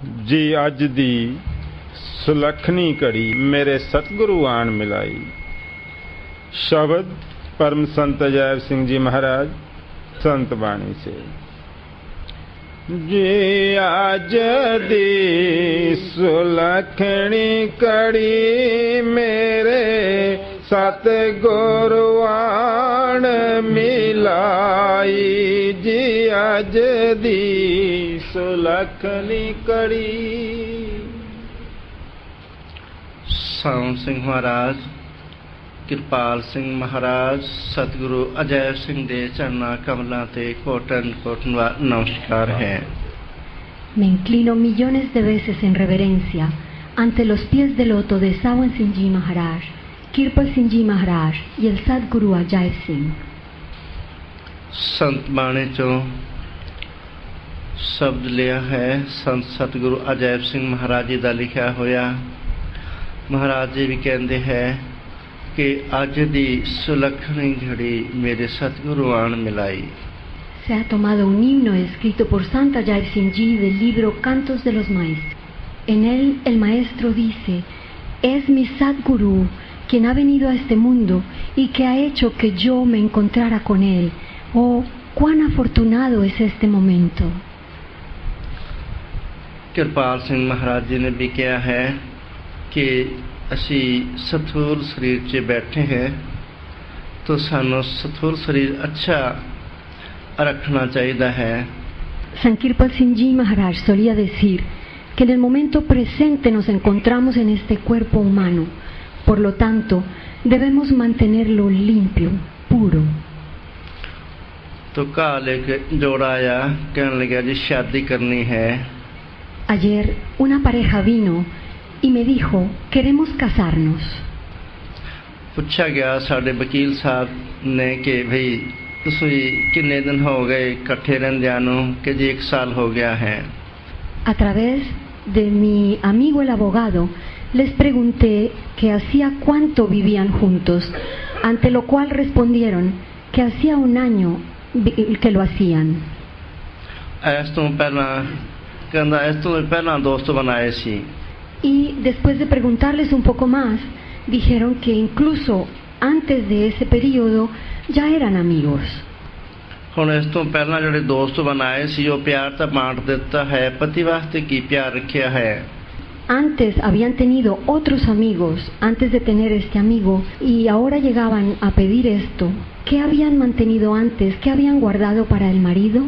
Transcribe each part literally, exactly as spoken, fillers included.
जी अज दी सुलखनी घड़ी मेरे सतगुरु आन मिलाई। शब्द परम संत अजैब सिंह जी महाराज संत बाणी से। जी अज दी सुलखनी घड़ी मेरे सतगुरु आन मिलाई। जी अज दी सुलखनी घड़ी। साउंड सिंह महाराज, किरपाल सिंह महाराज, सतगुरु अजैब सिंह दे चरणा कमला ते कोटन कोटन नमस्कार है। Me inclino millones de veces en reverencia ante los pies de loto de Sawan Singh Maharaj, Kirpal Singh Maharaj y el Sadguru Ajaib Singh। संत बाणी चो शब्द लिया है संत सतगुरु अजैब सिंह महाराज जी का लिखा होया। महाराज जी भी कहते हैं कि अज दी सुलखनी घड़ी मेरे सतगुरु आन मिलाई। Se ha tomado un himno escrito por Sant Ajaib Singh Ji del libro Cantos de los Maestros. En él el maestro dice: es mi Sadguru quien ha venido a este mundo y que ha hecho que yo me encontrara con él. Oh, cuán afortunado es este momento। Kirpal Singh महाराज जी ने भी कहा है कि असी सथूल शरीर च बैठे हैं तो सानू सथूल शरीर अच्छा रखना चाहिए है। San Kirpal Singh Ji Maharaj solía decir que en el momento presente nos encontramos en este cuerpo humano, por lo tanto debemos mantenerlo limpio, puro। तो कहा लेके जोड़ा आया, कहने लगा जी शादी करनी है। Ayer una pareja vino y me dijo: queremos casarnos। पूछा गया साढ़े वकील साहब ने कि भाई तुसी कितने दिन हो गए इकट्ठे रहंदियां नूं? कि जी एक साल हो गया है। A través de mi amigo el abogado les pregunté que hacía cuánto vivían juntos, ante lo cual respondieron que hacía un año que lo hacían। इस तो पहला कहंदा इस तो पहला दोस्त बनाए सी। Y después de preguntarles un poco más, dijeron que incluso antes de ese periodo ya eran amigos। हुण इस तो पहला जिहड़े दोस्त बनाए सी वो प्यार तां बांट दिता है, पति वास्ते की प्यार रखिया है। Antes habían tenido otros amigos antes de tener este amigo y ahora llegaban a pedir esto। ¿Qué habían mantenido antes? ¿Qué habían guardado para el marido?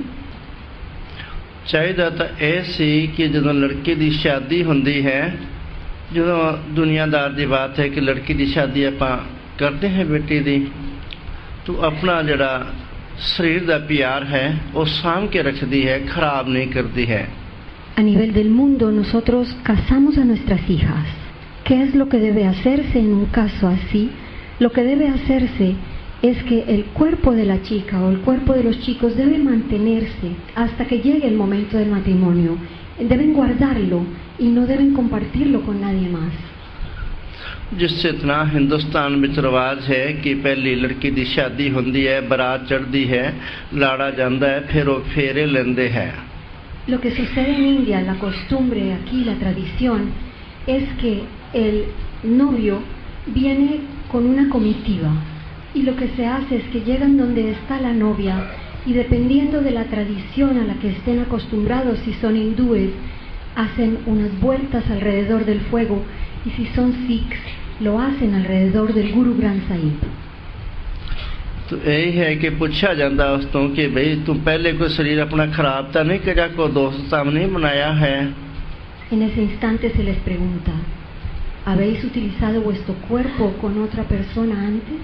चाहिदा तां इह सी कि जदों लड़की दी शादी हुंदी है, जदों दुनियादार दी बात है कि लड़की दी शादी आपां करते हैं बेटी दी, तो अपना जिहड़ा शरीर दा प्यार है वो साम के रखदी है, खराब नहीं करती है। A nivel del mundo nosotros casamos a nuestras hijas। ¿Qué es lo que debe hacerse en un caso así? Lo que debe hacerse es que el cuerpo de la chica o el cuerpo de los chicos debe mantenerse hasta que llegue el momento del matrimonio। Deben guardarlo y no deben compartirlo con nadie más। जिससे इतना हिंदुस्तान में रिवाज है कि पहली लड़की की शादी होती है, बारात चढ़ती है, लाड़ा जाता है, फिर वो फेरे लेंदे है। Lo que sucede en India, la costumbre aquí, la tradición, es que el novio viene con una comitiva y lo que se hace es que llegan donde está la novia y dependiendo de la tradición a la que estén acostumbrados, si son hindúes, hacen unas vueltas alrededor del fuego y si son sikhs, lo hacen alrededor del Guru Granth Sahib। तो यही है कि पूछा जाता उस तो कि भाई तुम पहले कोई शरीर अपना खराब तो नहीं करा, को दोस्त सामने बनाया है। En ese instante se les pregunta: ¿habéis utilizado vuestro cuerpo con otra persona antes?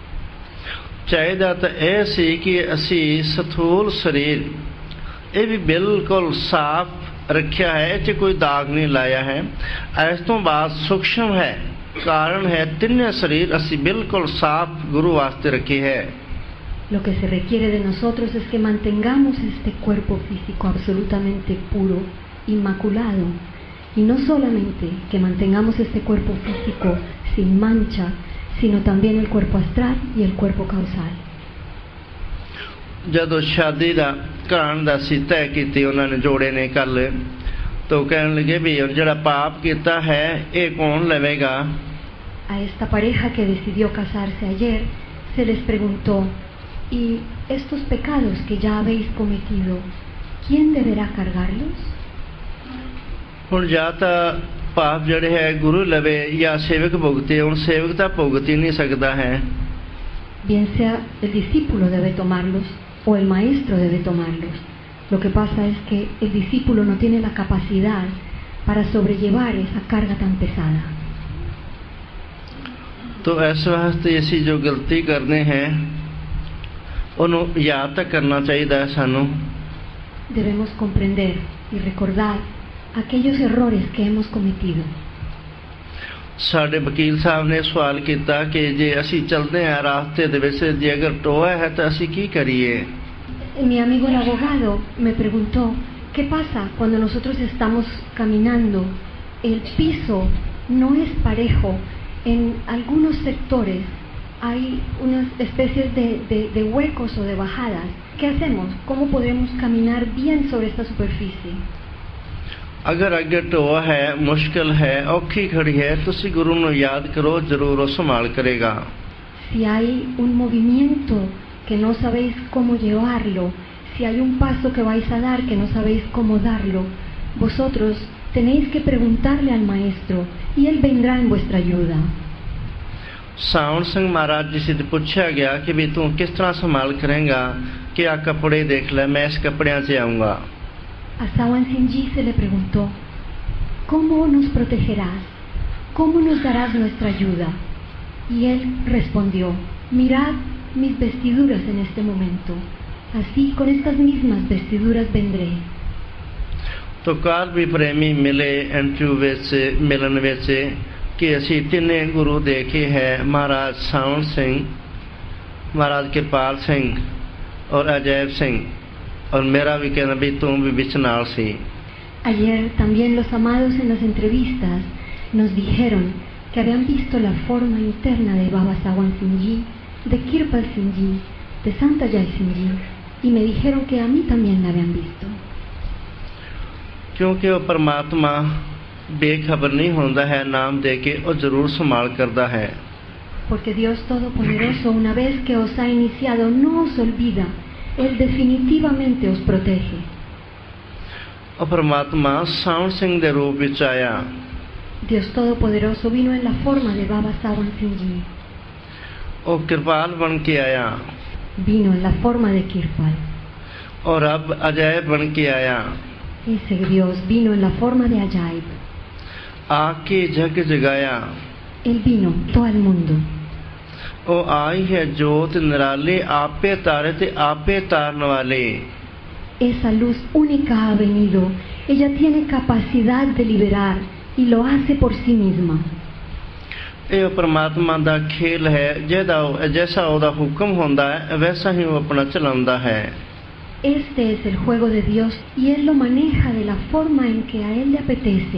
चाहिदा तो यह सी कि असी सथूल शरीर ये भी बिल्कुल साफ रखा है, च कोई दाग नहीं लाया है। इस तो बाद सूक्ष्म है, कारण है तीन शरीर असी बिल्कुल साफ गुरु वास्ते रखे है। Lo que se requiere de nosotros es que mantengamos este cuerpo físico absolutamente puro, inmaculado, y no solamente que mantengamos este cuerpo físico sin mancha, sino también el cuerpo astral y el cuerpo causal। जदों शादी दा कराण दा सी तय कीती उन्होंने जोड़े ने कल, तो कहने लगे भी और जड़ा पाप किया है ये कौन लेवेगा। A esta pareja que decidió casarse ayer se les preguntó, ¿y estos pecados que ya habéis cometido, quién deberá cargarlos? ਹੁਣ ਜਾਂ ਤਾਂ ਪਾਪ ਜਿਹੜੇ ਹੈ ਗੁਰੂ ਲਵੇ ਜਾਂ ਸੇਵਕ ਭੁਗਤੇ। ਹੁਣ ਸੇਵਕ ਤਾਂ ਭੁਗਤ ਹੀ ਨਹੀਂ ਸਕਦਾ ਹੈ। Bien sea el discípulo debe tomarlos o el maestro debe tomarlos. Lo que pasa es que el discípulo no tiene la capacidad para sobrellevar esa carga tan pesada. तो इस वास्ते ਅਸੀਂ जो गलती करते हैं ਉਹਨੂੰ याद ਤਾਂ करना चाहिए है सानू। Debemos comprender y recordar aquellos errores que hemos cometido. ਸਾਡੇ ਵਕੀਲ ਸਾਹਿਬ ਨੇ ਸਵਾਲ ਕੀਤਾ ਕਿ ਜੇ ਅਸੀਂ ਚੱਲਦੇ ਹਾਂ ਰਾਸਤੇ ਦੇ ਵਿੱਚ ਜੇ ਅਗਰ ਟੋਆ ਹੈ ਤਾਂ ਅਸੀਂ ਕੀ ਕਰੀਏ। Mi amigo el abogado me preguntó, ¿qué pasa cuando nosotros estamos caminando? El piso no es parejo. En algunos sectores hay unas especies de, de, de huecos o de bajadas. ¿Qué hacemos? ¿Cómo podemos caminar bien sobre esta superficie? अगर अगे टोआ है, मुश्किल है, औखी खड़ी है, तुसी गुरु ਨੂੰ याद करो, जरूर वो संभाल करेगा। Si hay un movimiento que no sabéis cómo llevarlo, si hay un paso que vais a dar que no sabéis cómo darlo, vosotros tenéis que preguntarle al maestro y él vendrá en vuestra ayuda. सावन सिंह महाराज जी से पूछा गया कि भी तू किस तरह संभाल करेगा कि आ कपड़े देख ले, मैं इस कपड़े से आऊँगा। A Sawan Sinji se le preguntó, ¿cómo nos protegerás? ¿Cómo nos darás nuestra ayuda? Y él respondió, mirad mis vestiduras en este momento, así con estas mismas vestiduras vendré. तो कार भी प्रेमी मिले इंटरव्यू ਵਿੱਚ ਮਿਲਣ ਵਿੱਚ कि ਅਸੀਂ ਤਿੰਨੇ ਗੁਰੂ ਦੇਖੇ ਹੈ, महाराज सावन सिंह, महाराज कृपाल सिंह और अजैब सिंह, और मेरा भी कहना भी तुम भी बिच नाल सी। Ayer también los amados en las entrevistas nos dijeron que habían visto la forma interna de Baba Sawan Sinji, de Kirpal Sinji, de Santa Jai Sinji, y me dijeron que a mí también la habían visto. क्योंकि वो परमात्मा बेखबर नहीं होता है, नाम दे के वो जरूर संभाल करता है। Porque Dios Todopoderoso, una vez que os ha iniciado, no os olvida. Él definitivamente os protege. और परमात्मा सावन सिंह दे रूप विच आया। Dios Todopoderoso vino en la forma de Baba Sawan Sinji. और कृपाल बन के आया। Vino en la forma de Kirpal. और अब अजैब बन के आया। Ese Dios vino en la forma de Ajaib. आके जग जगाया। Él vino todo el mundo. ओ आई है जोत निराले, आपे तारे ते आपे तारन वाले। Esa luz única ha venido. Ella tiene capacidad de liberar y lo hace por sí misma. ये परमात्मा दा खेल है, जेदा जैसा ओदा हुक्म होंदा है वैसा ही वो अपना चलांदा है। Este es el juego de Dios y Él lo maneja de la forma en que a Él le apetece.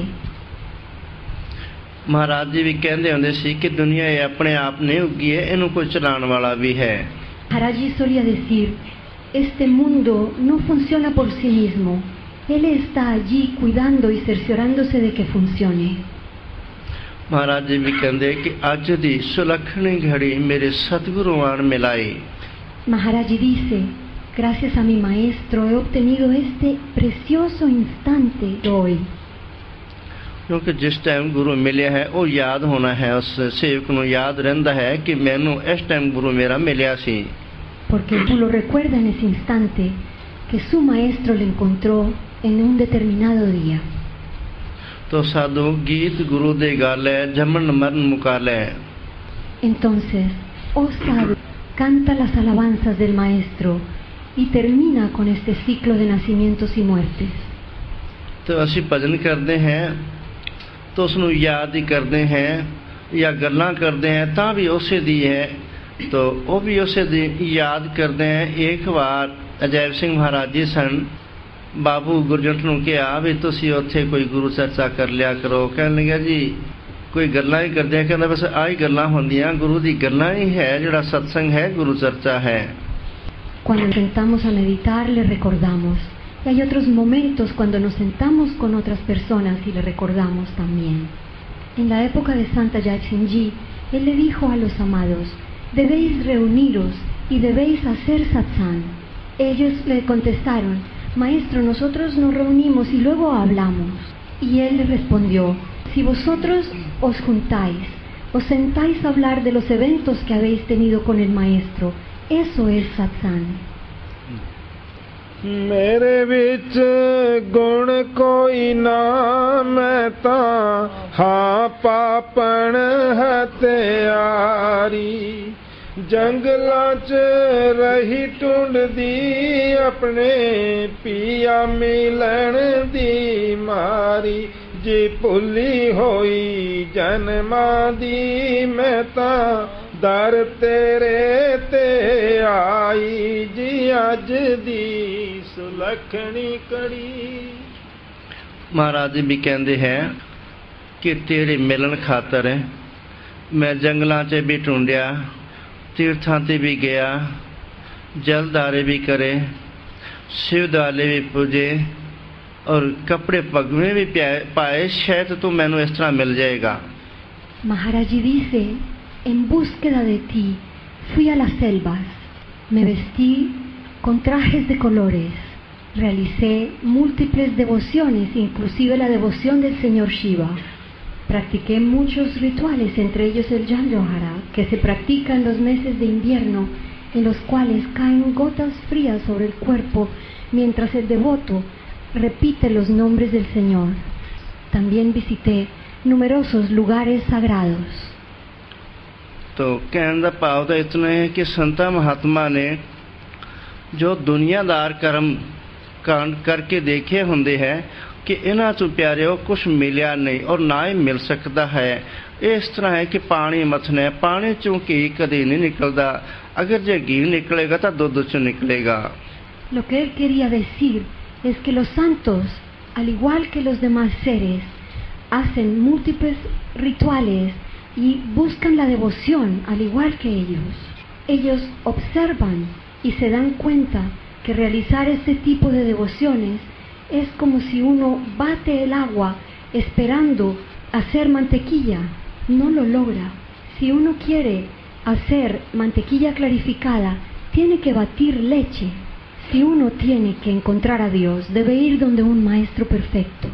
महाराज जी भी कहते होंगे सी कि दुनिया ये अपने आप नहीं उगी है, इन्हों कोई चलाने वाला भी है। Maharaj ji solía decir, este mundo no funciona por sí mismo. Él está allí cuidando y cerciorándose de que funcione. महाराज जी भी कहते कि अज दी सुलखनी घड़ी मेरे सतगुरु आन मिलाई। Maharaj ji dice, gracias a mi maestro he obtenido este precioso instante hoy. क्योंकि जिस टाइम गुरु मिले है वो याद होना है, उस सेवक को याद रहता है कि मैनू इस टाइम गुरु मेरा मिलिया सी। Porque él lo recuerda en ese instante que su maestro le encontró en un determinado día. तो साधु गीत गुरु दे गाले जमन मरण मुकाले। Entonces, oh sadhu, canta las alabanzas del maestro y termina con este ciclo de nacimientos y muertes. तो असी भजन करते हैं तो उसनु याद ही करते हैं या गल्लां करते हैं ता भी उसे दी है, तो वो भी उसे दी याद करते हैं। एक बार अजैब सिंह महाराज जी सन, बाबू गुरजंट नूं कहा भी तुसी उत्थे कोई गुरु चर्चा कर लिया करो। कहने लगे जी कोई गल्लां ही करते हैं, कहंदा बस आ ही गल्लां होंदियां, गुरु दी गल्लां ही है, जिहड़ा सत्संग है गुरु चर्चा है। Cuando intentamos a meditar le recordamos, Y hay otros momentos cuando nos sentamos con otras personas y le recordamos también. En la época de Santa Gyaltsen Ji, él le dijo a los amados, debéis reuniros y debéis hacer satsang. Ellos le contestaron, maestro, nosotros nos reunimos y luego hablamos. Y él le respondió, si vosotros os juntáis, os sentáis a hablar de los eventos que habéis tenido con el maestro, eso es satsang. मेरे विच गुण कोई ना मैं ता हाँ पापण है त्यारी जंगलां च रही ढूंढदी अपने पिया मिलन दी मारी जी भुली होई जन्मा दी मैं ता दर तेरे ते आई जी अज दी सुलखनी कड़ी। महाराज जी भी कहते हैं कि तेरे मिलन खातर मैं जंगलों च भी ढूंढिया, तीर्थां ते भी गया, जलधारे भी करे, शिवदाले भी पूजे और कपड़े पग में भी पाए, शायद तो मैनू इस तरह मिल जाएगा। महाराज जी dice, en búsqueda de ti fui a las selvas, me vestí con trajes de colores, realicé múltiples devociones, inclusive la devoción del señor Shiva. Practiqué muchos rituales, entre ellos el Janjohara, que se practica en los meses de invierno, en los cuales caen gotas frías sobre el cuerpo mientras el devoto repite los nombres del Señor. También visité numerosos lugares sagrados. तो कहने का भाव तो इतना है कि संता महात्मा ने जो दुनियादार कर्म कांड करके देखे होंगे हैं कि इन्हां चों प्यारे कुछ मिलिया नहीं और ना ही मिल सकता है। इस तरह है कि पानी मथना है, पानी चों घी कभी नहीं निकलता, अगर जो घी निकलेगा तो दूध चों निकलेगा। Lo que él quería decir es que los santos, al igual que los demás seres, hacen múltiples rituales y buscan la devoción al igual que ellos. Ellos observan y se dan cuenta que realizar este tipo de devociones es como si uno bate el agua esperando hacer mantequilla. No lo logra. Si uno quiere hacer mantequilla clarificada, tiene que batir leche. Si uno tiene que encontrar a Dios, debe ir donde un maestro perfecto.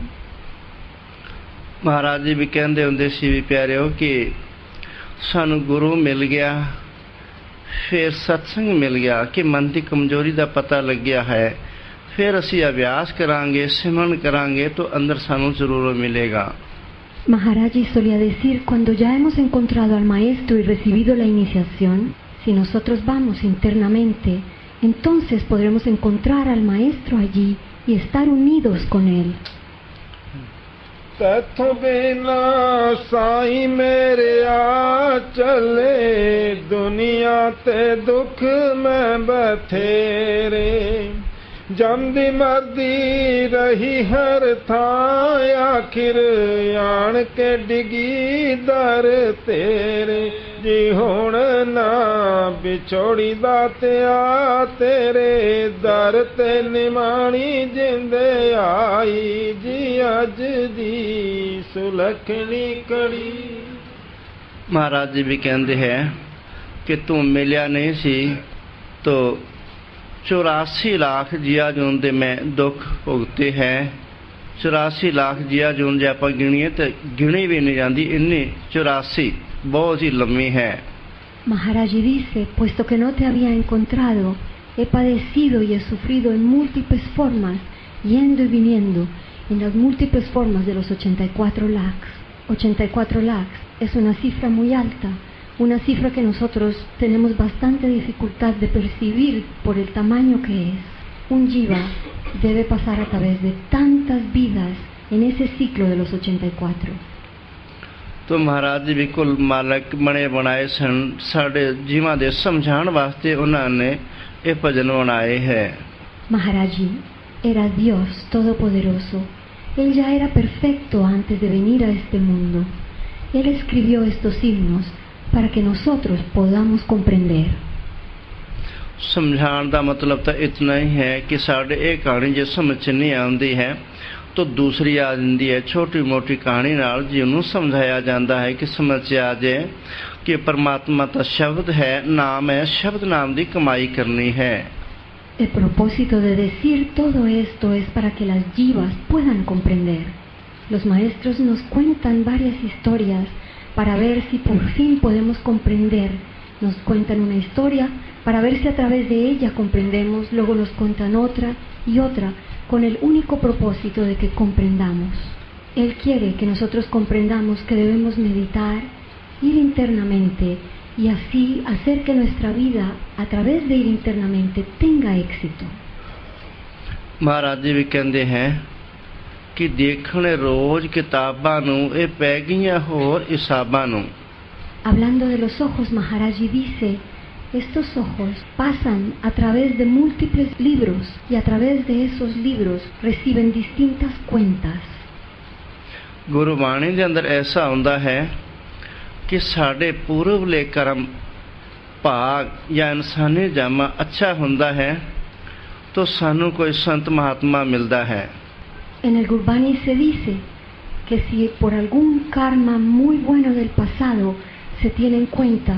महाराज जी भी कहते होंगे सी भी प्यारे हो कि सानू गुरु मिल गया, फिर सत्संग मिल गया कि मन की कमजोरी का पता लग गया है, फिर असी अभ्यास करांगे, सिमरन करांगे तो अंदर सानू जरूर मिलेगा। Maharaj Ji solía decir, cuando ya hemos encontrado al maestro y recibido la iniciación, si nosotros vamos internamente, entonces podremos encontrar al maestro allí y estar unidos con él. तथ बिना साईं मेरे आ चले दुनिया ते दुख में बथेरे जमदी मरदी रही हर थां आखिर आन के डिगी दर तेरे जी हुण ना बिछोड़ी दातिया तेरे दर ते निमाणी जिंदे आई जी अज दी सुलखनी कड़ी। महाराज जी भी कहते हैं कि तू मिलिया नहीं सी तो चौरासी लाख जिया जून दे मैं दुख भुगते हैं। चौरासी लाख जिया जून जे आप गिणीए तो गिणी भी नहीं जाती, इन्नी चौरासी बहुत ही लम्बी है। Maharaj Ji dice, puesto que no te había encontrado, he padecido y he sufrido en múltiples formas, yendo y viniendo, en las múltiples formas de los ochenta y cuatro lakhs. ochenta y cuatro lakhs es una cifra muy alta, una cifra que nosotros tenemos bastante dificultad de percibir por el tamaño que es. Un jiva debe pasar a través de tantas vidas en ese ciclo de los ochenta y cuatro. तो महाराज जी बिल्कुल मालक बने बनाए सन साढ़े जीवा दे समझाण वास्ते उन्होंने ये भजन बनाए हैं। Maharaj Ji era Dios todopoderoso. Él ya era perfecto antes de venir a este mundo. Él escribió estos himnos para que nosotros podamos comprender. समझाने का मतलब तो इतना ही है कि साढ़े एक कहानी जो समझ नहीं आती है तो दूसरी आ जाती है। छोटी मोटी कहानी नाल जी उन्होंने समझाया जाता है कि समझ आ जाए कि परमात्मा तो शब्द है, नाम है, शब्द नाम की कमाई करनी है। El propósito de decir todo esto es para que las jivas puedan comprender. Los maestros nos cuentan varias historias para ver si por fin podemos comprender. Nos cuentan una historia para ver si a través de ella comprendemos, luego nos cuentan otra y otra, con el único propósito de que comprendamos. Él quiere que nosotros comprendamos que debemos meditar, ir internamente y así hacer que nuestra vida, a través de ir internamente, tenga éxito. महाराज जी भी कहते हैं कि देखने रोज किताबां नूं ए पै गईयां होर हिसाबां नूं। Hablando de los ojos, Maharaji dice, estos ojos pasan a través de múltiples libros y a través de esos libros reciben distintas cuentas. Gurbani दे अंदर ऐसा हुंदा है कि साढ़े पूर्वले कर्म भाग या इंसानी जामा अच्छा हुंदा है तो सानू कोई संत महात्मा मिलता है। En el Gurbani se dice que si por algún karma muy bueno del pasado se tiene en cuenta,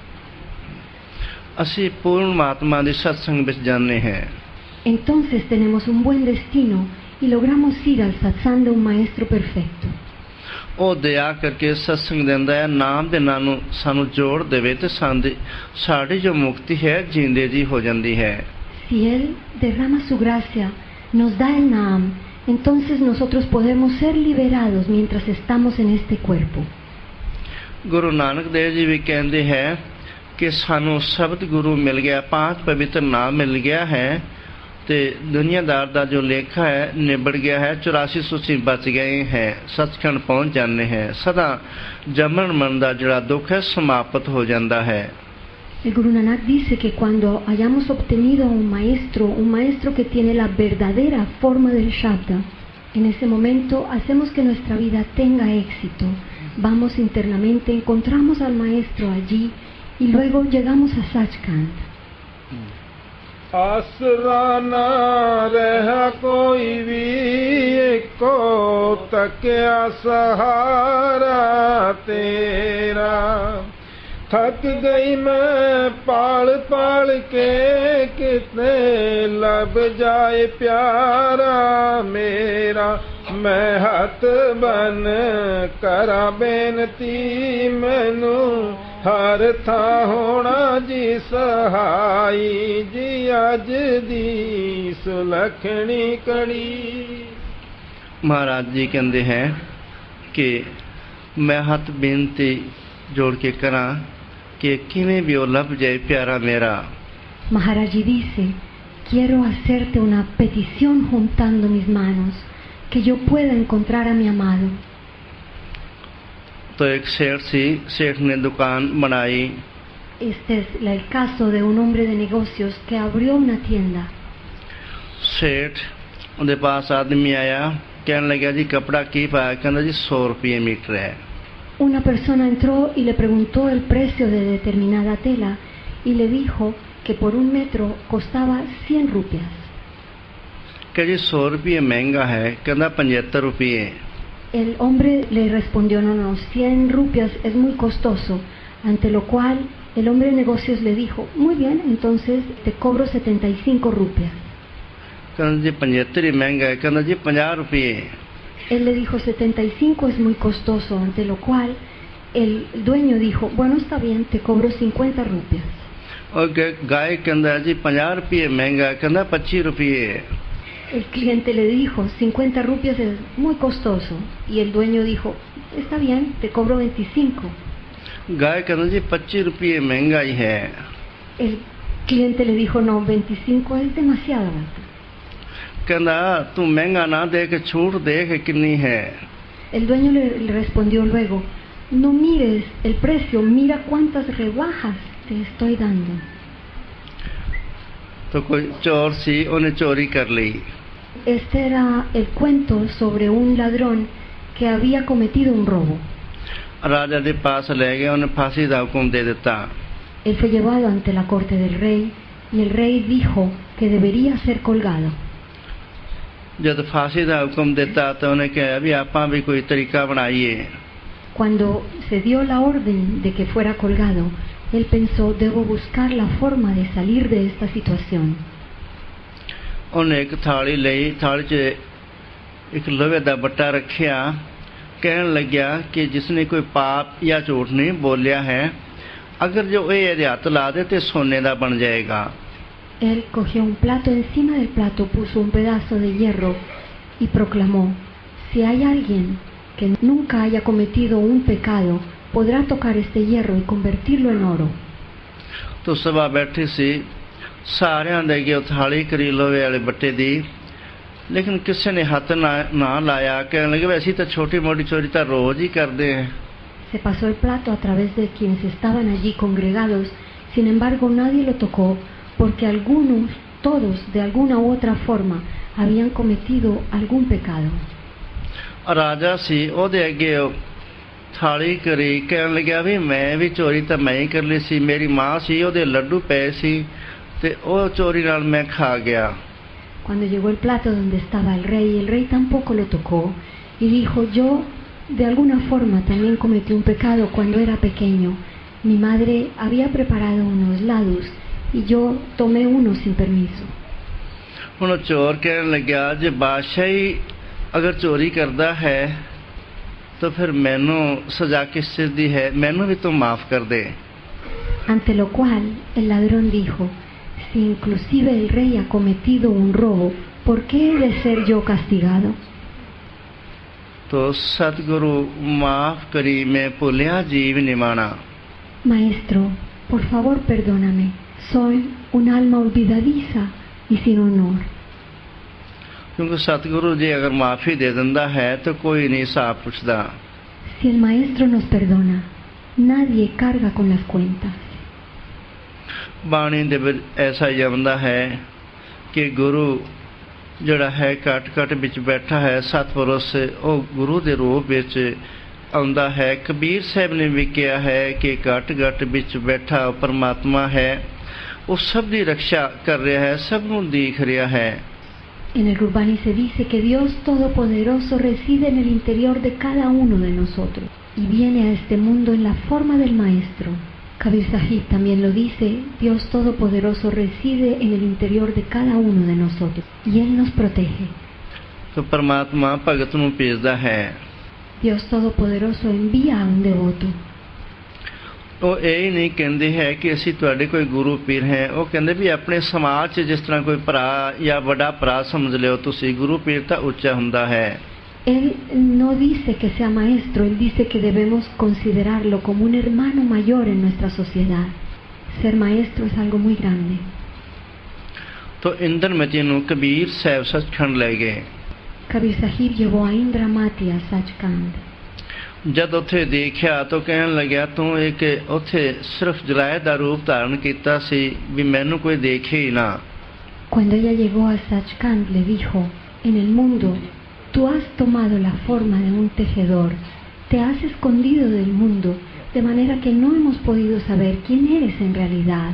असी पूर्ण महात्मा दी सत्संग विच जाने हैं। entonces tenemos un buen destino y logramos ir al satsang de un maestro perfecto. ਉਹ ਦਇਆ ਕਰਕੇ ਸਤਸੰਗ ਦਿੰਦਾ ਹੈ, ਨਾਮ ਦੇ ਨਾਲ ਨੂੰ ਸਾਨੂੰ ਜੋੜ ਦੇਵੇ ਤੇ ਸਾਡੀ ਜੋ ਮੁਕਤੀ ਹੈ ਜਿੰਦੇ ਜੀ ਹੋ ਜਾਂਦੀ ਹੈ। Si él derrama su gracia, nos da el Naam, entonces nosotros podemos ser liberados mientras estamos en este cuerpo. Guru ਨਾਨਕ ਦੇਵ ਜੀ ਵੀ ਕਹਿੰਦੇ ਹੈ ਕਿ ਸਾਨੂੰ ਸ਼ਬਦ ਗੁਰੂ ਮਿਲ ਗਿਆ, पांच पवित्र नाम मिल गया है ਤੇ ਦੁਨੀਆਦਾਰ ਦਾ ਜੋ ਲੇਖਾ ਹੈ ਨਿਬੜ ਗਿਆ ਹੈ, ਚੁਰਾਸੀ ਸੂਚੀ ਬਚ ਗਏ ਹੈ, ਸੱਚਖੰਡ ਪਹੁੰਚ ਜਾਂਦੇ ਹੈ, ਸਦਾ ਜਮਨ ਮਨ ਦਾ ਜਿਹੜਾ ਦੁੱਖ ਹੈ ਸਮਾਪਤ ਹੋ ਜਾਂਦਾ ਹੈ। El Guru Nanak dice que cuando hayamos obtenido un maestro, un maestro que tiene la verdadera forma del Shabda, en ese momento hacemos que nuestra vida tenga éxito. Vamos internamente, encontramos al maestro allí y luego llegamos a Sachkhand. आसरा न रह कोई भी एको तकिया सहारा तेरा, थक गई मैं पाल पाल के कितने लब जाए प्यारा मेरा, मैं हाथ बन करा बेनती मैनू हर था होना जी सहाई जी अज दी सुलखनी कड़ी। महाराज जी कहते हैं कि मैं हाथ बेनती जोड़ के करा कि किवें भी वो लब जाए प्यारा मेरा। Maharaj Ji dice, quiero hacerte una petición juntando mis manos, que yo pueda encontrar a mi amado. तो एक सेठ सी, सेठ ने दुकान बनाई। Este es el caso de un hombre de negocios que abrió una tienda. सेठ उनके पास आदमी आया, कहने लगा जी कपड़ा की पाया, कहना जी सौ रुपये मीटर है। Una persona entró y le preguntó el precio de determinada tela y le dijo que por un metro costaba cien rupias. कह जी सौ रुपये महंगा है, कहना पचहत्तर रुपये। El hombre le respondió, no, no, cien rupias es muy costoso, ante lo cual el hombre de negocios le dijo, muy bien, entonces te cobro setenta y cinco rupias. कहना जी पचहत्तर ही महंगा है, कहना जी पचास रुपये। Él le dijo, setenta y cinco es muy costoso, ante lo cual el dueño dijo, bueno, está bien, te cobro cincuenta rupias. और गाय कहना जी पचास रुपये महंगा है, कहना पच्चीस रुपये। El cliente le dijo, cincuenta rupias es muy costoso, y el dueño dijo, está bien, te cobro veinticinco. गाय कहना जी पच्चीस रुपये महंगा ही है। El cliente le dijo, no, veinticinco es demasiado. कहना तू महंगा ना दे के छूट देख कितनी है। El dueño le, le respondió luego, no mires el precio, mira cuántas rebajas te estoy dando. तो कोई चोर सी उन्हें चोरी कर ली। Este era el cuento sobre un ladrón que había cometido un robo. राजा के पास ले गए, उन्हें फांसी का हुक्म दे दिता। Él fue llevado ante la corte del rey y el rey dijo que debería ser colgado. जब फांसी का हुक्म देता तो उन्हें कहा भी आप भी कोई तरीका बनाइए. Cuando se dio la orden de que fuera colgado, él pensó, debo buscar la forma de salir de esta situación. उन्हें एक थाली ली, थाली च एक लोहे का बट्टा रखिया, कहने लग्या कि जिसने कोई पाप या झूठ नहीं बोलिया है, अगर जो ये हाथ ला दे तो सोने का बन जाएगा. Él cogió un plato, encima del plato puso un pedazo de hierro y proclamó, si hay alguien que nunca haya cometido un pecado, podrá tocar este hierro y convertirlo en oro. तो सभा बैठी सी, सारियां दे अगे थाली करी लोहे वाले बट्टे दी, लेकिन किसी ने हाथ ना, ना लाया. कहने लगे वैसी तो छोटी मोटी चोरी तो रोज ही करते हैं. Se pasó el plato a través de quienes estaban allí congregados, sin embargo nadie lo tocó, porque algunos, todos, de alguna u otra forma, habían cometido algún pecado. राजा सी ओदे अगे थाली करी, कहने लग्या भी मैं भी चोरी तो मैं ही कर ली सी, मेरी मां सी ओदे लड्डू पे सी ते ओ चोरी नाल मैं खा गया. Cuando llegó el plato donde estaba el rey, el rey tampoco lo tocó y dijo, yo de alguna forma también cometí un pecado cuando era pequeño. Mi madre había preparado unos lados y yo tomé uno sin permiso. हुण चोर कहने लग्या जे बादशाह ही अगर चोरी करता है तो फिर मैनू सजा किस चीज दी है, मैनू भी तो माफ कर दे. Ante lo cual el ladrón dijo, si inclusive el rey ha cometido un robo, ¿por qué he de ser yo castigado? तो सतगुरु माफ करी मैं भुलिया जीव निमाना. Maestro, por favor perdóname, soy un alma olvidadiza y sin honor. क्योंकि सतगुरु जी अगर माफी दे दिंदा है तो कोई नहीं हिसाब पूछदा. Si el maestro nos perdona, nadie carga con las cuentas. बाणी दे विच ऐसा जमदा है कि गुरु ਜਿਹੜਾ ਹੈ ਘਟ ਘਟ ਵਿੱਚ ਬੈਠਾ ਹੈ, ਸਤਿਪੁਰਸ਼ ਉਹ ਗੁਰੂ ਦੇ ਰੂਪ ਵਿੱਚ ਆਉਂਦਾ ਹੈ. ਕਬੀਰ ਸਾਹਿਬ ਨੇ ਵੀ ਕਿਹਾ ਹੈ ਕਿ ਘਟ ਘਟ ਵਿੱਚ ਬੈਠਾ ਪਰਮਾਤਮਾ ਹੈ, ਉਹ ਸਭ ਦੀ ਰੱਖਿਆ ਕਰ ਰਿਹਾ ਹੈ, ਸਭ ਨੂੰ ਦੇਖ ਰਿਹਾ ਹੈ. En el Gurbani se dice que Dios Todopoderoso reside en el interior de cada uno de nosotros y viene a este mundo en la forma del Maestro. Kabir Sahib también lo dice, Dios Todopoderoso reside en el interior de cada uno de nosotros y Él nos protege. तो परमात्मा भगत ਨੂੰ ਭੇਜਦਾ ਹੈ. Dios Todopoderoso envía a un devoto. ਉਹ ਇਹ ਨਹੀਂ ਕਹਿੰਦੇ ਹੈ ਕਿ ਅਸੀਂ ਤੁਹਾਡੇ ਕੋਈ ਗੁਰੂ ਪੀਰ ਹੈ, ਉਹ ਕਹਿੰਦੇ ਵੀ ਆਪਣੇ ਸਮਾਜ 'ਚ ਜਿਸ ਤਰ੍ਹਾਂ ਕੋਈ ਭਰਾ ਜਾਂ ਵੱਡਾ ਭਰਾ ਸਮਝ ਲਿਓ ਤੁਸੀਂ, ਗੁਰੂ ਪੀਰ ਤਾਂ ਉੱਚਾ ਹੁੰਦਾ ਹੈ. Él no dice que sea maestro, él dice que debemos considerarlo como un hermano mayor en nuestra sociedad. Ser maestro es algo muy grande. तो इंद्रमती ਨੂੰ ਕਬੀਰ ਸਾਹਿਬ ਸੱਚਖੰਡ ਲੈ ਗਏ. Kabir Sahib llevó a Indramati a Sachkhand. जब ਉੱਥੇ ਦੇਖਿਆ तो ਕਹਿਣ ਲੱਗਿਆ ਤੂੰ ਇੱਕ ਉੱਥੇ ਸਿਰਫ ਜਲਾਇ ਦਾ ਰੂਪ ਧਾਰਨ ਕੀਤਾ ਸੀ ਵੀ ਮੈਨੂੰ ਕੋਈ ਦੇਖੇ ਹੀ ਨਾ. Cuando ella llegó a Sachkhand le dijo, en el mundo tú has tomado la forma de un tejedor, te has escondido del mundo de manera que no hemos podido saber quién eres en realidad.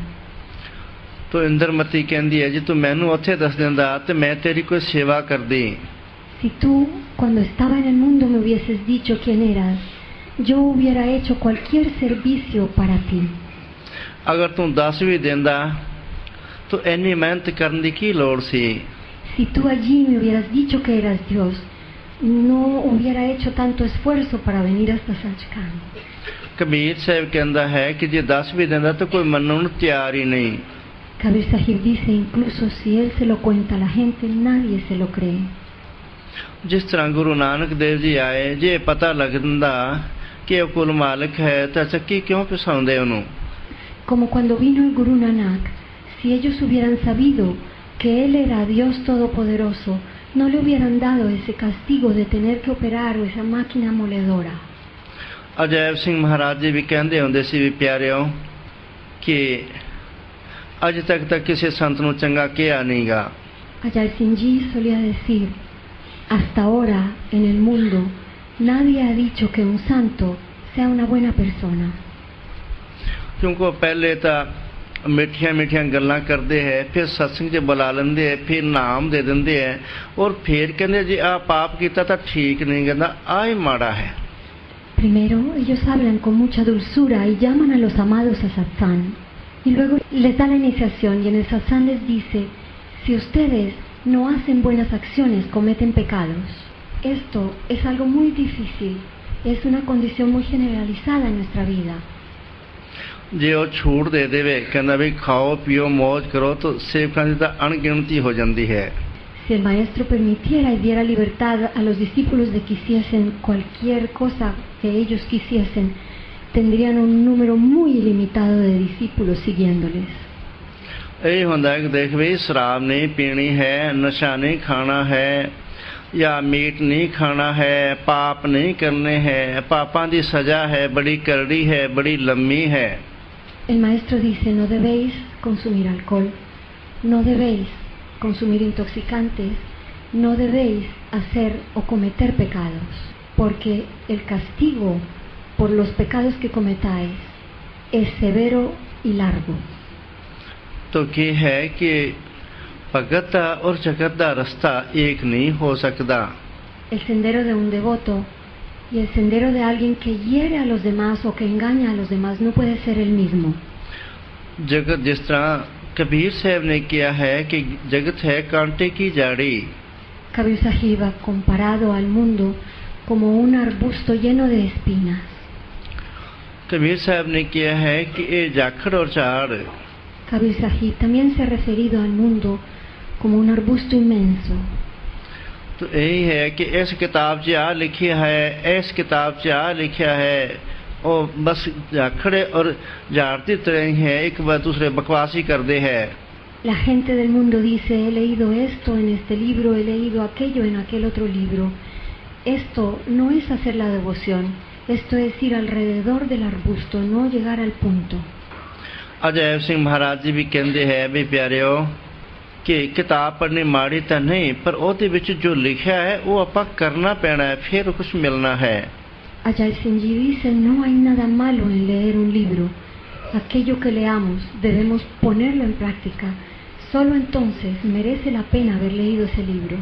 तो इंद्रमती कहती है जी तू मैनू ਉੱਥੇ ਦੱਸ ਦਿੰਦਾ ਤੇ ਮੈਂ ਤੇਰੀ ਕੋਈ ਸੇਵਾ ਕਰਦੀ. Si tú cuando estaba en el mundo me hubieses dicho quién eras, yo hubiera hecho cualquier servicio para ti. अगर तू दस भी देंदा तो इन्नी मेहनत करने की की लोड़ सी. Si tú allí me hubieras dicho que eras Dios, no hubiera hecho tanto esfuerzo para venir hasta Sachkhand. Kabir साहब कहता है कि जे दस भी देंदा तो कोई मनने ਨੂੰ ਤਿਆਰ ਹੀ नहीं. Kabir Sahib dice, incluso si él se lo cuenta a la gente, nadie se lo cree. जिस तरह गुरु नानक देव जी आए, जे पता लगदा कि ਉਹ ਕੁਲ ਮਾਲਕ ਹੈ ਤਾਂ ਚੱਕੀ ਕਿਉਂ ਪਸਾਉਂਦੇ ਉਹਨੂੰ. Como cuando vino el Guru Nanak, si ellos hubieran sabido que él era Dios Todopoderoso, no le hubieran dado ese castigo de tener que operar esa máquina moledora. Ajaib सिंह महाराज जी भी कहते होंगे सी भी प्यारियों कि अज तक तक किसी संत नूं चंगा किया नहीं गा. Ajay Singh Ji solía decir, hasta ahora en el mundo nadie ha dicho que un santo sea una buena persona. क्योंकि पहले तो मिठिया मिठिया गल्लां करते हैं, फिर सत्संग च बुला लेंदे है, फिर नाम दे देंदे है और फिर कहते जी आ पाप किया तो ठीक नहीं, कहता आ ही माड़ा है। Primero ellos hablan con mucha dulzura y llaman a los amados a satsang, y luego les da la iniciación, y en el satsang les dice: si ustedes no hacen buenas acciones, cometen pecados. Esto es algo muy difícil, es una condición muy generalizada en nuestra vida. जे वो छूट दे देवे, कहना भी खाओ पियो मौज करो, तो सेवकां दी तां अणगिणती हो जाती है। Si el maestro permitiera y diera libertad a los discípulos de que hiciesen cualquier cosa que ellos quisiesen, tendrían un número muy ilimitado de discípulos siguiéndoles. ਇਹ ਹੁੰਦਾ ਕਿ ਦੇਖ ਵੀ शराब नहीं पीनी है, नशा नहीं खाना है, या मीट नहीं खाना है, पाप नहीं करने हैं, पापां दी सजा है, बड़ी करड़ी है, बड़ी लम्मी है। El maestro dice: no debéis consumir alcohol, no debéis consumir intoxicantes, no debéis hacer o cometer pecados, porque el castigo por los pecados que cometáis es severo y largo. तो ये है कि भगत दा और जगत दा रास्ता एक नहीं हो सकता। El sendero de un devoto y el sendero de alguien que hiere a los demás o que engaña a los demás no puede ser el mismo. जगत जिस तरह कबीर साहब ने किया है कि जगत है कांटे की झाड़ी। Kabir Sahib ha comparado al mundo como un arbusto lleno de espinas. Kabir साहब ने किया है कि ये जाखड़ और झाड़। Kabir Sahib también se ha referido al mundo como un arbusto inmenso. तो यही है कि इस किताब च आ लिखा है, इस किताब च आ लिखा है, और बस जाखड़े और झाड़ती तरह है, एक बार दूसरे बकवासी करते हैं। La gente del mundo dice: he leído esto en este libro, he leído aquello en aquel otro libro. Esto no es hacer la devoción, esto es ir alrededor del arbusto, no llegar al punto. Ajaib सिंह महाराज जी भी कहते हैं भी प्यारिओ कि किताब पढ़नी माड़ी तो नहीं, पर ਉਹਦੇ ਵਿੱਚ जो लिखा है वो ਆਪਾਂ करना पैना है, फिर कुछ मिलना है। Ajay Singh Ji dice: no hay nada malo en leer un libro. Aquello que leamos debemos ponerlo en práctica. Solo entonces merece la pena haber leído ese libro.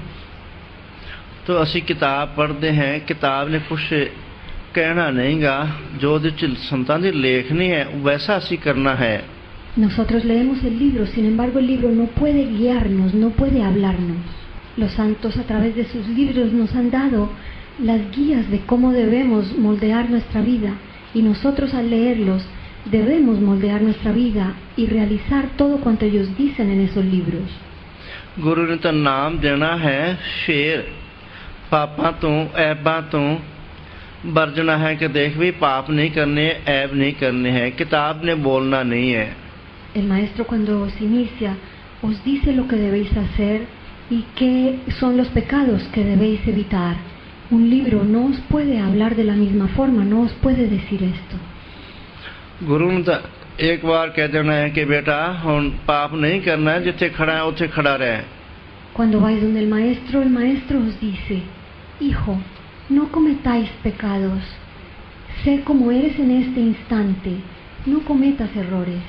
तो ਅਸੀਂ किताब पढ़ते हैं, किताब ने कुछ कहना नहींगा, जो ਉਹਦੇ ਚ ਸੰਤਾਂ ਦੀ ਲੇਖਣੀ है वैसा ਅਸੀਂ करना है। Nosotros leemos el libro, sin embargo el libro no puede guiarnos, no puede hablarnos. Los santos a través de sus libros nos han dado las guías de cómo debemos moldear nuestra vida, y nosotros al leerlos debemos moldear nuestra vida y realizar todo cuanto ellos dicen en esos libros. गुरु ने तो नाम देना है शेर, पापां तो ऐबां तो वर्जना है कि देख भी पाप नहीं करने, ऐब नहीं करने हैं, किताब ने बोलना नहीं है। El maestro cuando os inicia os dice lo que debéis hacer y qué son los pecados que debéis evitar. Un libro no os puede hablar de la misma forma, no os puede decir esto. गुरु ने तो एक बार कह देना है कि बेटा हुण पाप नहीं करना है, जिथे खड़ा है उथे खड़ा रहे। Cuando vais donde el maestro, el maestro os dice: hijo, no cometáis pecados, sé como eres en este instante, no cometas errores.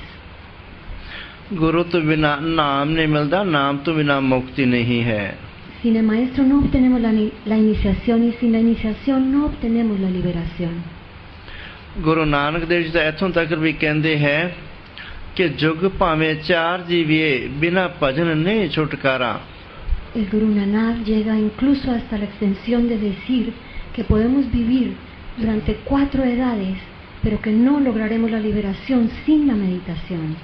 गुरु तो बिना नाम नहीं मिलता, नाम तो बिना मुक्ति नहीं है। Sin el maestro no obtenemos la, la iniciación, y sin la iniciación no obtenemos la liberación. Guru नानक देव जी तो इथों तक भी कहते हैं कि जुग भावें चार जीविए बिना भजन नहीं छुटकारा। El Guru Nanak llega incluso hasta la extensión de decir que podemos vivir durante cuatro edades, pero que no lograremos la liberación sin la meditación.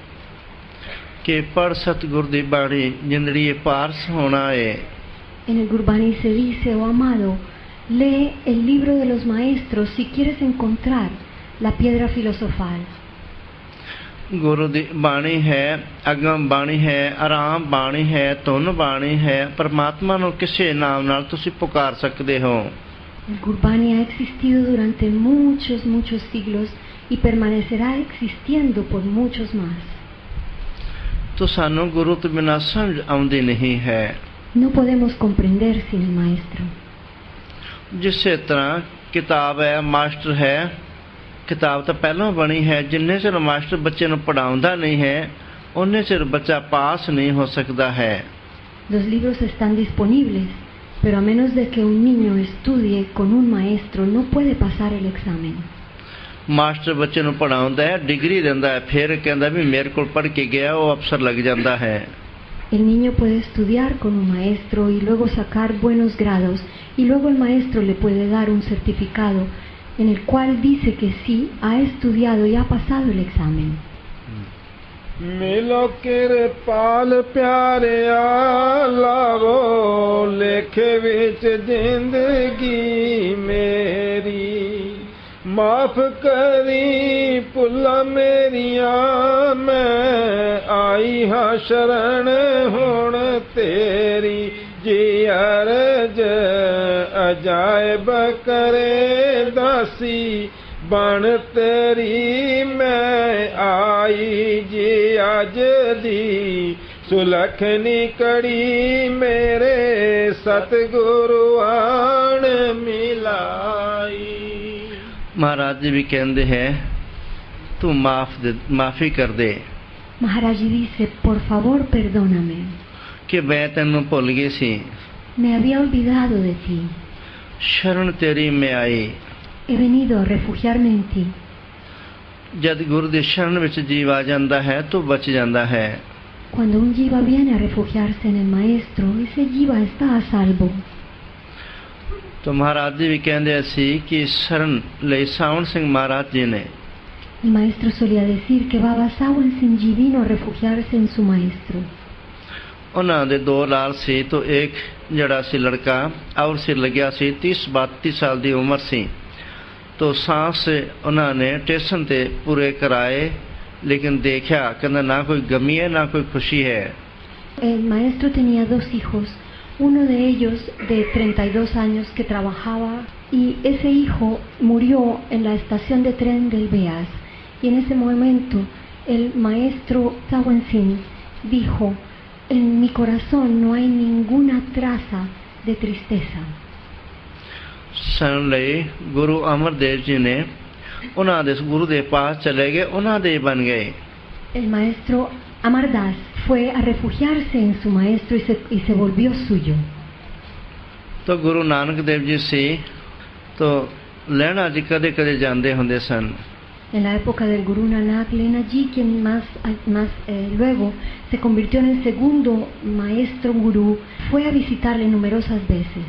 कि पढ़ सतगुर दी बाणी जिंदड़ी पारस होना है। En el Gurbani se dice: oh amado, lee el libro de los maestros si quieres encontrar la piedra filosofal. गुरु दी बाणी है, अगम बाणी है, आराम बाणी है, धुन बाणी है, परमात्मा नु किसे नाम नाल तुसी पुकार सकते हो। El Gurbani ha existido durante muchos, muchos siglos y permanecerá existiendo por muchos más. तो सानू गुरु तो बिना समझ आउंदी नहीं है। No podemos comprender sin el maestro. जिस तरह किताब है, मास्टर है, किताब तो पहलों बनी है, जिन्ने चਿਰ मास्टर बच्चे ਨੂੰ पढ़ाਉਂਦਾ नहीं है ਉਹਨੇ ਚਿਰ ਬੱਚਾ ਪਾਸ ਨਹੀਂ ਹੋ ਸਕਦਾ ਹੈ। Los libros están disponibles, pero a menos de que un niño estudie con un maestro no puede pasar el examen. Master ਬੱਚੇ ਨੂੰ ਪੜਾਉਂਦਾ ਹੈ, ਡਿਗਰੀ ਦਿੰਦਾ ਹੈ, ਫਿਰ ਕਹਿੰਦਾ ਵੀ ਮੇਰੇ ਕੋਲ ਪੜ੍ਹ ਕੇ ਗਿਆ, ਉਹ ਅਫਸਰ ਲੱਗ ਜਾਂਦਾ ਹੈ। El niño puede estudiar con un maestro y luego sacar buenos grados, y luego el maestro le puede dar un certificado en el cual dice que sí, ha estudiado y ha pasado el examen. मिलो किरपाल प्यारिया लावो लेखे विच जिंदगी मेरी, माफ करी पुला मेरिया मैं आई हाँ शरण हुण तेरी, जी अरज अजायब करे दासी बन तेरी मैं आई, जी अज दी सुलखनी कड़ी मेरे सतगुरु आन मिलाई। महाराज जी भी कहते हैं तू माफ दे, माफी कर दे। Maharaj Ji dice, por favor perdóname, कि मैं तेनू भुल गई सी, me había olvidado de ti, शरण तेरी में आई। he venido a refugiarme en ti. जद गुरु दी शरण विच जीव आ जांदा है तो बच जांदा है। Cuando un jiva viene a refugiarse en el maestro, ese jiva está a salvo. तो महाराज जी भी कहते सी कि शरण ले सावण सिंह महाराज जी ने, El maestro solía decir que Baba Sawan Singh Ji vino a refugiarse en su maestro. ਉਹਨਾਂ ਦੇ ਦੋ ਲਾਲ ਸੀ, तो एक जड़ा सी लड़का और सिर लग्या सी, तीस बत्तीस साल की उम्र सी। तो सांस उन्होंने स्टेशन ते पूरे कराए, लेकिन देखा कहना ना कोई गमी है ना कोई खुशी है। El maestro tenía dos hijos, uno de ellos de treinta y dos años que trabajaba, y ese hijo murió en la estación de tren del Beas. Y en ese momento el maestro Sawan Singh dijo, en mi corazón no hay ninguna traza de tristeza. शरण ਲਈ गुरु अमरदेव जी ने ਉਹਨਾਂ ਦੇ गुरु ਦੇ पास चले गए, ਉਹਨਾਂ ਦੇ बन गए। El maestro Amar Das fue a refugiarse en su maestro y se, y se volvió suyo. तो गुरु नानक देव जी सी तो लहणा जी कदे कदे जाते होंदे सन। En la época del Guru Nanak, Lena Ji, quien más, más eh, luego se convirtió en el segundo maestro gurú, fue a visitarle numerosas veces.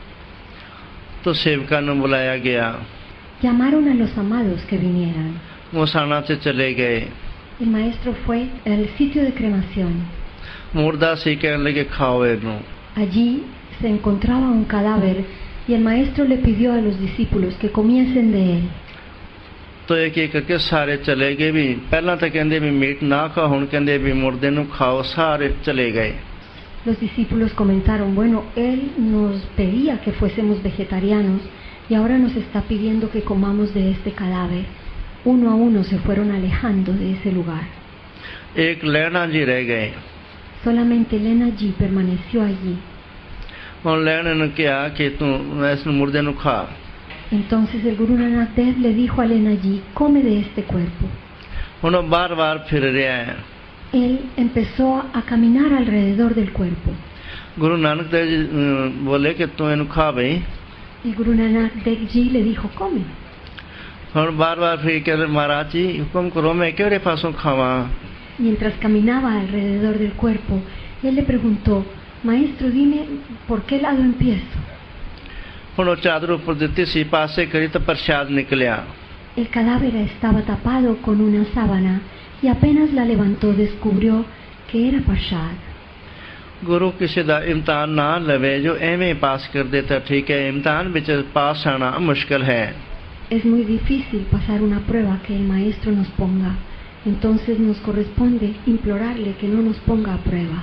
तो सेवका ने बुलाया गया, Llamaron a los amados que vinieran. Musanah से चले गए। El maestro fue al sitio de cremación. मुर्दा सी कहने लगे खाओ इनू। Allí se encontraba un cadáver y el maestro le pidió a los discípulos que comiesen de él. तो एक एक करके सारे चले गए। भी पहला तो कहते भी मीट ना खाओ, हुण कहते भी मुर्दे नू खाओ, सारे चले गए। Los discípulos comentaron, bueno, él nos pedía que fuésemos vegetarianos y ahora nos está pidiendo que comamos de este cadáver. Uno a uno se fueron alejando de ese lugar. एक लहणा जी रह गए। Solamente Lena Ji permaneció allí. हुण लहणे ने कहा कि तू इस मुर्दे नू खा। Entonces el Guru Nanak Dev le dijo a Lena Ji, come de este cuerpo. हुण बार बार फिर रहा है। Él empezó a caminar alrededor del cuerpo. Guru नानक देव जी बोले कि तू इनू खा भाई। El Guru Nanak Dev Ji le dijo, come. हुण बार बार फिर कहते महाराज जी हुक्म करो, मैं केड़े पासों खावा। Mientras caminaba alrededor del cuerpo, él le preguntó, maestro, dime por qué lado empiezo. हुण वो चादर ऊपर दिती सी, पासे करी तो प्रसाद निकलिया। El cadáver estaba tapado con una sábana y apenas la levantó descubrió que era Parshad. गुरु किसी दा इम्तिहान ना लवे, जो एवें पास कर देता ठीक है, इम्तिहान विच पास आना मुश्किल है। Es muy difícil pasar una prueba que el maestro nos ponga, entonces nos corresponde implorarle que no nos ponga a prueba.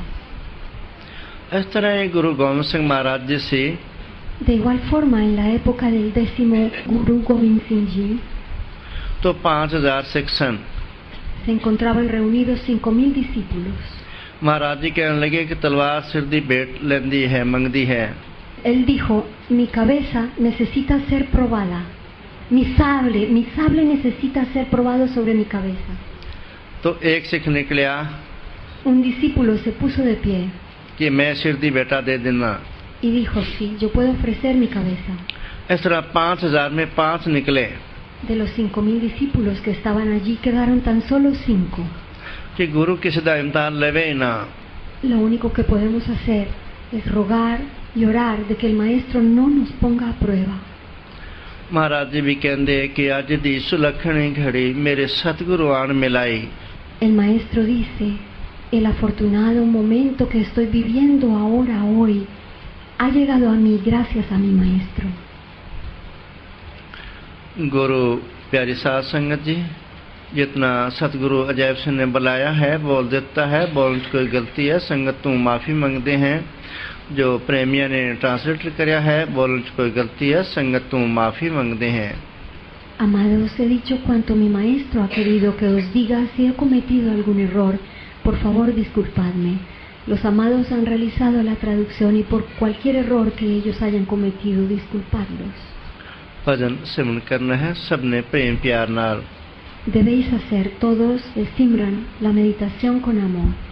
इस तरह ही गुरु गोविंद सिंह महाराज जी सी De igual forma, en la época del décimo Guru Gobind Singh Ji, तो पांच हजार सिख सन। se encontraban reunidos cinco mil discípulos. महाराज जी कहने लगे कि तलवार सिर दी भेंट लेंदी है, मंगदी है। Él dijo, mi cabeza necesita ser probada, mi sable, mi sable necesita ser probado sobre mi cabeza. तो एक सिख निकलिया un discípulo se puso de pie कि मैं सिर दी बेटा दे देना। y dijo, sí, yo puedo ofrecer mi cabeza. इस तरह पांच हजार में पांच निकले De los cinco mil discípulos que estaban allí quedaron tan solo cinco. कि गुरु किसी दा इम्तिहान लेवे ही ना। Lo único que podemos hacer es rogar y orar de que el Maestro no nos ponga a prueba. महाराज जी भी कहते कि अज दी सुलखणी घड़ी मेरे सतगुरु आन मिलाई। El Maestro dice, el afortunado momento que estoy viviendo ahora, hoy, ha llegado a mí gracias a mi Maestro. गुरु प्यारी साध संगत जी, जितना सतगुरु अजैब सिंह ने बुलाया है बोल देता है, बोलने की कोई गलती है संगत तू माफ़ी मांगते हैं। जो प्रेमिया ने ट्रांसलेटर कराया है बोलने की कोई गलती है संगत तू माफ़ी मांगते हैं। Amados, he dicho cuanto mi Maestro ha querido que os diga. Si he cometido algún error, por favor disculpadme. Los amados han realizado la traducción y por cualquier error que ellos hayan cometido, disculpadlos. भजन सिमरन करना है सबने प्रेम प्यार नाल। Debéis hacer todos el Simran, la meditación con amor.